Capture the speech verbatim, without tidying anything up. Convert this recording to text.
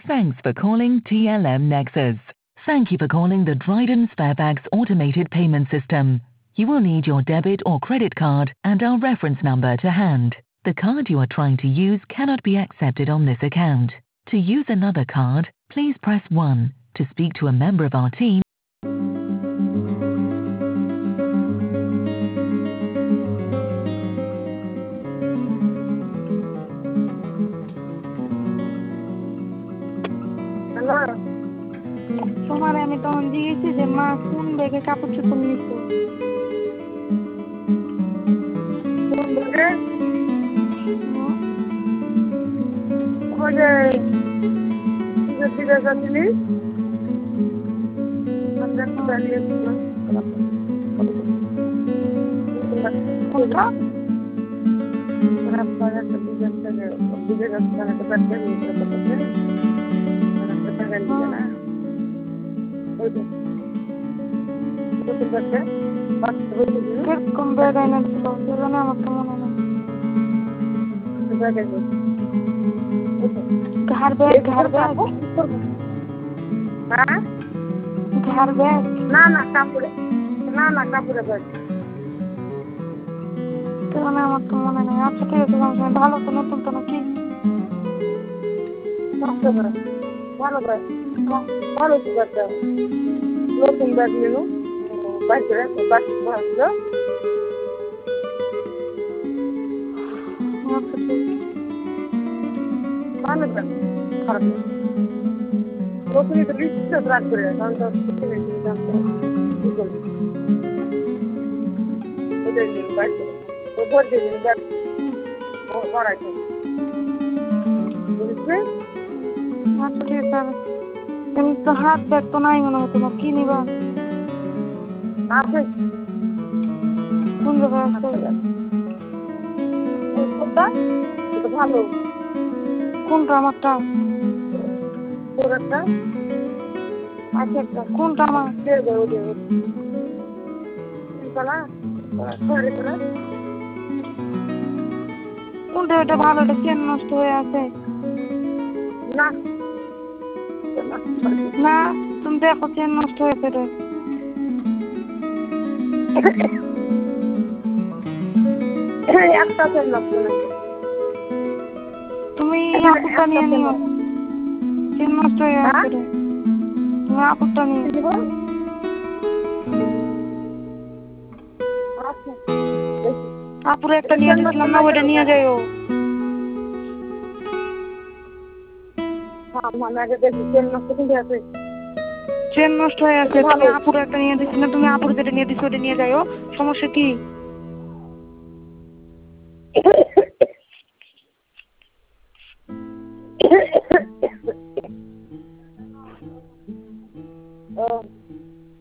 Thanks for calling T L M Nexus. Thank you for calling the Dryden Sparebags automated payment system. You will need your debit or credit card and our reference number to hand. The card you are trying to use cannot be accepted on this account. To use another card, please press one. To speak to a member of our team, তোমার আমি তখন দিয়েছি যে মা কোন ব্যাগে কাপড় চোপড় নিচ্ছে কোন ব্যাগে ওই যে দিকে যাচ্ছিলি কোনটা এরকম ব্যাগ আইনা দিল সেজন্য আমার তো মনে নেই ঘাড় ব্যাগ ঘাড় ব্যাগ হ্যাঁ ঘাড় ব্যাগ না না কাপড়ে না না কাপড়ে ব্যাগ সেজন্য আমার তো মনে নেই আচ্ছা ঠিক আছে ভালো তো নতুন তো নাকি ভালো ব্যাগ ভালো তো ব্যাগটা নতুন ব্যাগ নিল বাইরে বাস ভালো ভালো ব্যাগ খারাপ নতুনই তো বিশ্বাস রাখ করে কারণ তো ওদের দিন বাইরে ওপর দিন ব্যাগ করাইছে বুঝছে আচ্ছা ঠিক আছে কিন্তু তো হাত ব্যাগ তো নাই মনে হতো না কি নিবা আছে কোন জায়গায় আছে কোনটা এটা ভালো কোনটা আমারটা তোর একটা আছে একটা কোনটা আমার দিয়ে দেবো দেবো চলা সরি চলা কোনটা এটা ভালো এটা চেন নষ্ট হয়ে আছে না না তুমি দেখো চেন নষ্ট হয়েছে রে একটা চেন নষ্ট হয়েছে তুমি আপুরটা নিয়ে নিও চেন নষ্ট হয়ে আছে রে তুমি আপুরটা নিয়ে নিব আপুরে একটা নিয়ে দিয়েছিলাম না ওইটা নিয়ে যাইও চেন নষ্ট কিন্তু আছে চেন নষ্ট হয়ে আছে তুমি আপুরে একটা নিয়ে দিচ্ছি না তুমি আপুর যেটা নিয়ে দিচ্ছি ওটা নিয়ে যাইও সমস্যা কি